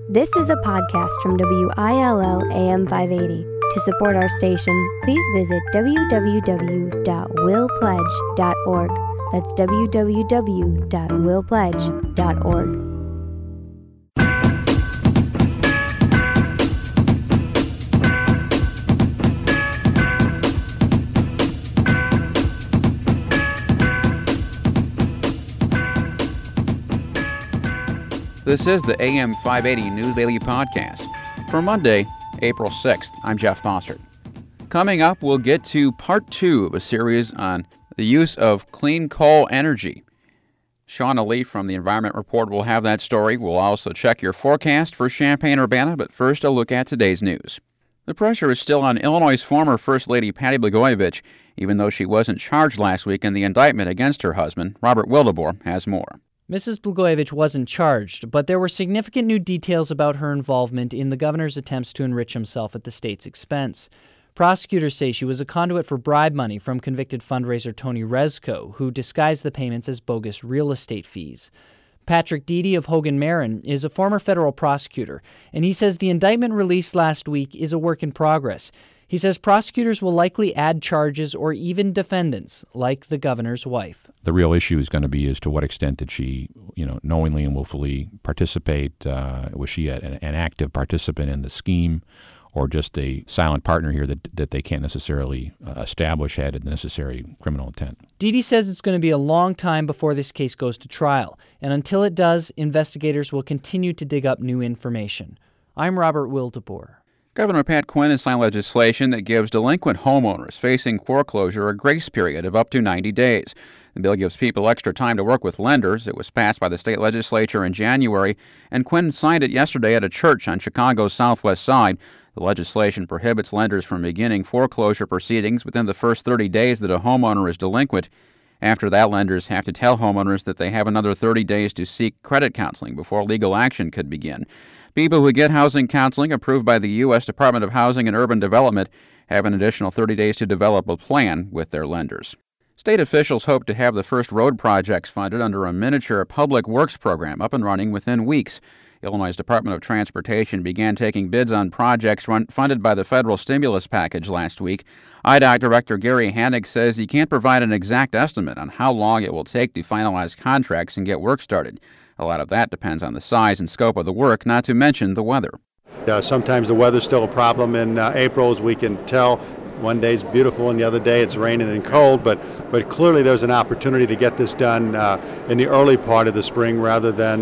This is a podcast from WILL AM 580. To support our station, please visit www.willpledge.org. That's www.willpledge.org. This is the AM 580 News Daily Podcast. For Monday, April 6th, I'm Jeff Bossert. Coming up, we'll get to part 2 of a series on the use of clean coal energy. Shauna Lee from the Environment Report will have that story. We'll also check your forecast for Champaign-Urbana, but first a look at today's news. The pressure is still on Illinois' former First Lady Patty Blagojevich, even though she wasn't charged last week in the indictment against her husband. Robert Wildeboer has more. Mrs. Blagojevich wasn't charged, but there were significant new details about her involvement in the governor's attempts to enrich himself at the state's expense. Prosecutors say she was a conduit for bribe money from convicted fundraiser Tony Rezko, who disguised the payments as bogus real estate fees. Patrick Deedy of Hogan Marin is a former federal prosecutor, and he says the indictment released last week is a work in progress. He says prosecutors will likely add charges or even defendants, like the governor's wife. The real issue is going to be as to what extent did she, knowingly and willfully participate. Was she an active participant in the scheme, or just a silent partner here that they can't necessarily establish had a necessary criminal intent? Deedy says it's going to be a long time before this case goes to trial, and until it does, investigators will continue to dig up new information. I'm Robert Wildeboer. Governor Pat Quinn has signed legislation that gives delinquent homeowners facing foreclosure a grace period of up to 90 days. The bill gives people extra time to work with lenders. It was passed by the state legislature in January, and Quinn signed it yesterday at a church on Chicago's southwest side. The legislation prohibits lenders from beginning foreclosure proceedings within the first 30 days that a homeowner is delinquent. After that, lenders have to tell homeowners that they have another 30 days to seek credit counseling before legal action could begin. People who get housing counseling approved by the U.S. Department of Housing and Urban Development have an additional 30 days to develop a plan with their lenders. State officials hope to have the first road projects funded under a miniature public works program up and running within weeks. Illinois' Department of Transportation began taking bids on projects funded by the federal stimulus package last week. IDOT Director Gary Hannig says he can't provide an exact estimate on how long it will take to finalize contracts and get work started. A lot of that depends on the size and scope of the work, not to mention the weather. Sometimes the weather's still a problem in April, as we can tell. One day's beautiful and the other day it's raining and cold, but clearly there's an opportunity to get this done in the early part of the spring rather than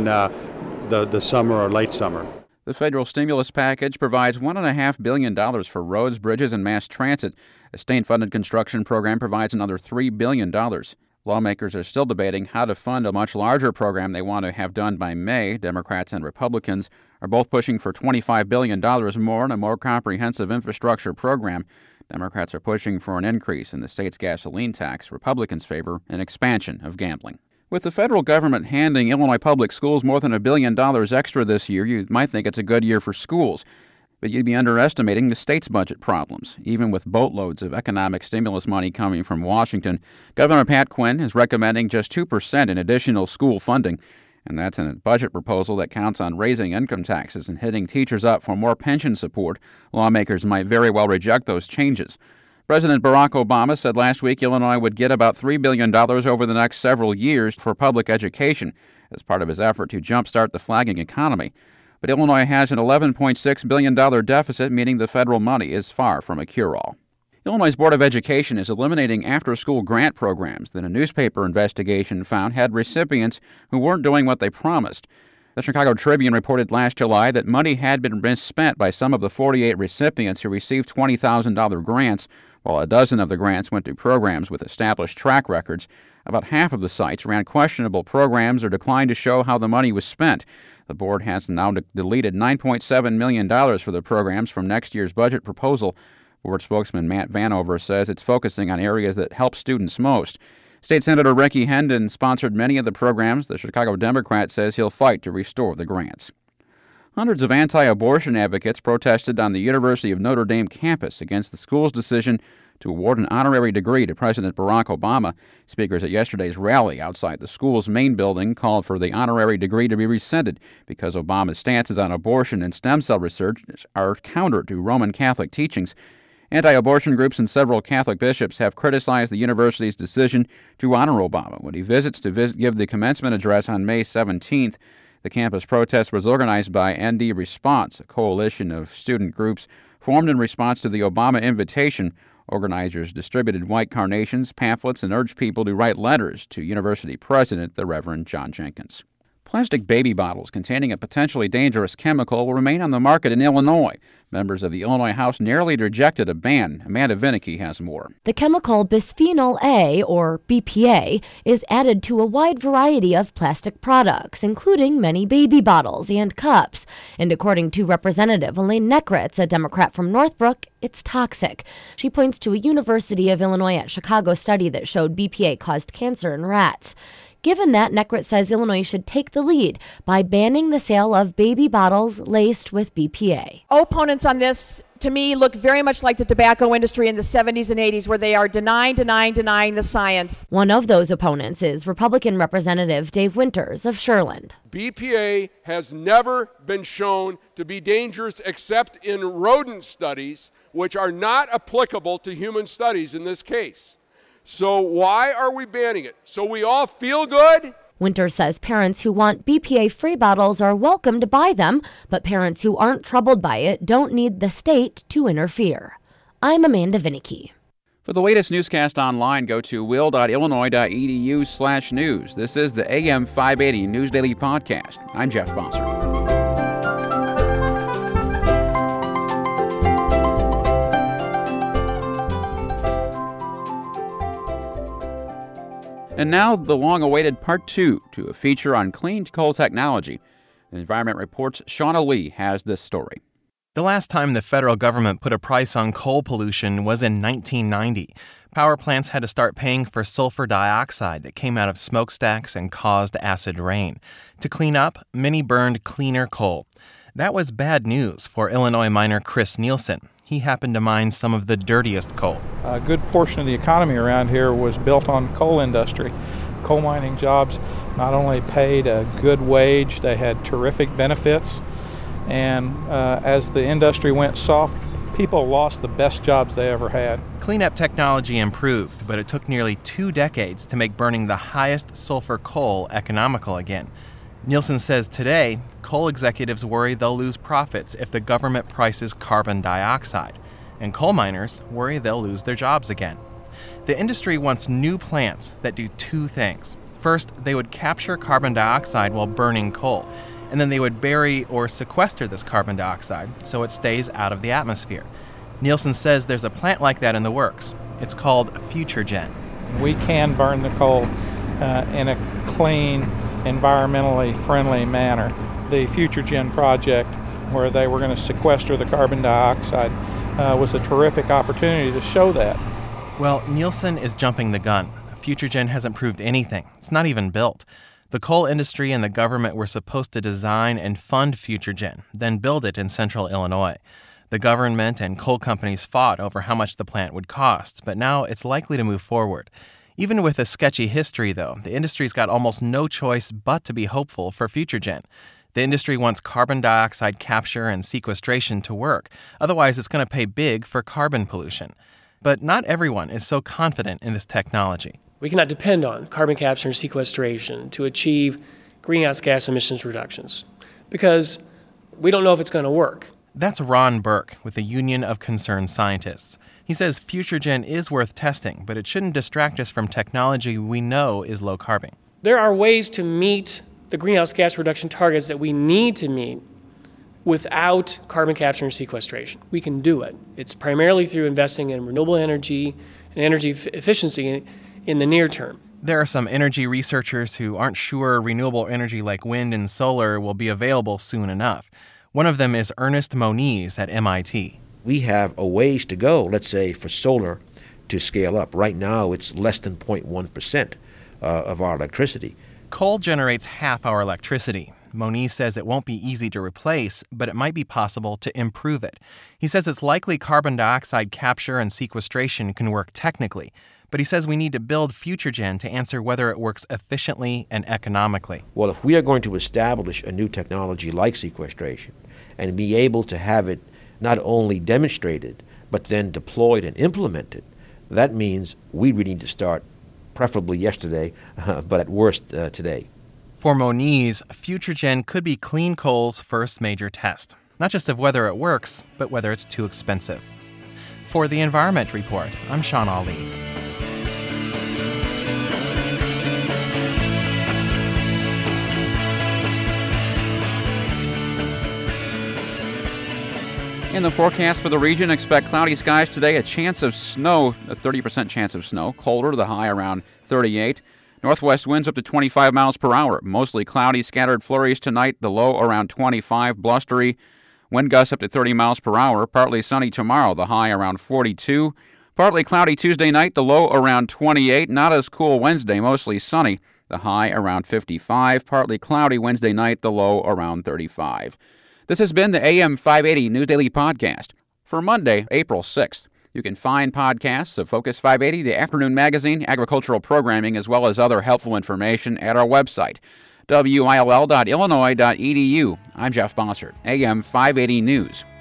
the summer or late summer. The federal stimulus package provides $1.5 billion for roads, bridges, and mass transit. A state-funded construction program provides another $3 billion. Lawmakers are still debating how to fund a much larger program they want to have done by May. Democrats and Republicans are both pushing for $25 billion more in a more comprehensive infrastructure program. Democrats are pushing for an increase in the state's gasoline tax. Republicans favor an expansion of gambling. With the federal government handing Illinois public schools more than $1 billion extra this year, you might think it's a good year for schools. But you'd be underestimating the state's budget problems. Even with boatloads of economic stimulus money coming from Washington, Governor Pat Quinn is recommending just 2% in additional school funding. And that's in a budget proposal that counts on raising income taxes and hitting teachers up for more pension support. Lawmakers might very well reject those changes. President Barack Obama said last week Illinois would get about $3 billion over the next several years for public education as part of his effort to jumpstart the flagging economy. But Illinois has an $11.6 billion deficit, meaning the federal money is far from a cure-all. Illinois' Board of Education is eliminating after-school grant programs that a newspaper investigation found had recipients who weren't doing what they promised. The Chicago Tribune reported last July that money had been misspent by some of the 48 recipients who received $20,000 grants, while a dozen of the grants went to programs with established track records. About half of the sites ran questionable programs or declined to show how the money was spent. The board has now deleted $9.7 million for the programs from next year's budget proposal. Board spokesman Matt Vanover says it's focusing on areas that help students most. State Senator Ricky Hendon sponsored many of the programs. The Chicago Democrat says he'll fight to restore the grants. Hundreds of anti-abortion advocates protested on the University of Notre Dame campus against the school's decision to award an honorary degree to President Barack Obama. Speakers at yesterday's rally outside the school's main building called for the honorary degree to be rescinded because Obama's stances on abortion and stem cell research are counter to Roman Catholic teachings. Anti-abortion groups and several Catholic bishops have criticized the university's decision to honor Obama when he visits to give the commencement address on May 17th. The campus protest was organized by ND Response, a coalition of student groups formed in response to the Obama invitation. Organizers distributed white carnations, pamphlets, and urged people to write letters to University President, the Reverend John Jenkins. Plastic baby bottles containing a potentially dangerous chemical will remain on the market in Illinois. Members of the Illinois House narrowly rejected a ban. Amanda Vinicky has more. The chemical bisphenol A, or BPA, is added to a wide variety of plastic products, including many baby bottles and cups. And according to Representative Elaine Nekritz, a Democrat from Northbrook, it's toxic. She points to a University of Illinois at Chicago study that showed BPA caused cancer in rats. Given that, Nekritz says Illinois should take the lead by banning the sale of baby bottles laced with BPA. Opponents on this, to me, look very much like the tobacco industry in the 70s and 80s, where they are denying the science. One of those opponents is Republican Representative Dave Winters of Sherland. BPA has never been shown to be dangerous except in rodent studies, which are not applicable to human studies in this case. So why are we banning it? So we all feel good? Winters says parents who want BPA-free bottles are welcome to buy them, but parents who aren't troubled by it don't need the state to interfere. I'm Amanda Vinicky. For the latest newscast online, go to will.illinois.edu/news. This is the AM 580 News Daily Podcast. I'm Jeff Bosser. And now the long-awaited Part 2 to a feature on clean coal technology. The Environment Report's Shauna Lee has this story. The last time the federal government put a price on coal pollution was in 1990. Power plants had to start paying for sulfur dioxide that came out of smokestacks and caused acid rain. To clean up, many burned cleaner coal. That was bad news for Illinois miner Chris Nielsen. He happened to mine some of the dirtiest coal. A good portion of the economy around here was built on coal industry. Coal mining jobs not only paid a good wage, they had terrific benefits. And as the industry went soft, people lost the best jobs they ever had. Cleanup technology improved, but it took nearly 2 decades to make burning the highest sulfur coal economical again. Nielsen says today, coal executives worry they'll lose profits if the government prices carbon dioxide, and coal miners worry they'll lose their jobs again. The industry wants new plants that do 2 things. First, they would capture carbon dioxide while burning coal, and then they would bury or sequester this carbon dioxide so it stays out of the atmosphere. Nielsen says there's a plant like that in the works. It's called FutureGen. We can burn the coal in a clean, environmentally friendly manner. The FutureGen project, where they were going to sequester the carbon dioxide, was a terrific opportunity to show that. Well, Nielsen is jumping the gun. FutureGen hasn't proved anything. It's not even built. The coal industry and the government were supposed to design and fund FutureGen, then build it in central Illinois. The government and coal companies fought over how much the plant would cost, but now it's likely to move forward. Even with a sketchy history, though, the industry's got almost no choice but to be hopeful for FutureGen. The industry wants carbon dioxide capture and sequestration to work. Otherwise, it's going to pay big for carbon pollution. But not everyone is so confident in this technology. We cannot depend on carbon capture and sequestration to achieve greenhouse gas emissions reductions because we don't know if it's going to work. That's Ron Burke with the Union of Concerned Scientists. He says FutureGen is worth testing, but it shouldn't distract us from technology we know is low carbon. There are ways to meet the greenhouse gas reduction targets that we need to meet without carbon capture and sequestration. We can do it. It's primarily through investing in renewable energy and energy efficiency in the near term. There are some energy researchers who aren't sure renewable energy like wind and solar will be available soon enough. One of them is Ernest Moniz at MIT. We have a ways to go, let's say, for solar to scale up. Right now, it's less than 0.1% of our electricity. Coal generates half our electricity, Moniz says it won't be easy to replace, but it might be possible to improve it. He says it's likely carbon dioxide capture and sequestration can work technically, but he says we need to build FutureGen to answer whether it works efficiently and economically. Well, if we are going to establish a new technology like sequestration and be able to have it not only demonstrated, but then deployed and implemented, that means we really need to start preferably yesterday, but at worst today. For Moniz, FutureGen could be clean coal's first major test, not just of whether it works, but whether it's too expensive. For the Environment Report, I'm Sean Ali. In the forecast for the region, expect cloudy skies today, a chance of snow, a 30% chance of snow, colder, the high around 38. Northwest winds up to 25 miles per hour. Mostly cloudy, scattered flurries tonight, the low around 25, blustery. Wind gusts up to 30 miles per hour. Partly sunny tomorrow, the high around 42. Partly cloudy Tuesday night, the low around 28. Not as cool Wednesday, mostly sunny, the high around 55. Partly cloudy Wednesday night, the low around 35. This has been the AM 580 News Daily Podcast for Monday, April 6th. You can find podcasts of Focus 580, the afternoon magazine, agricultural programming, as well as other helpful information at our website, will.illinois.edu. I'm Jeff Bossert, AM 580 News.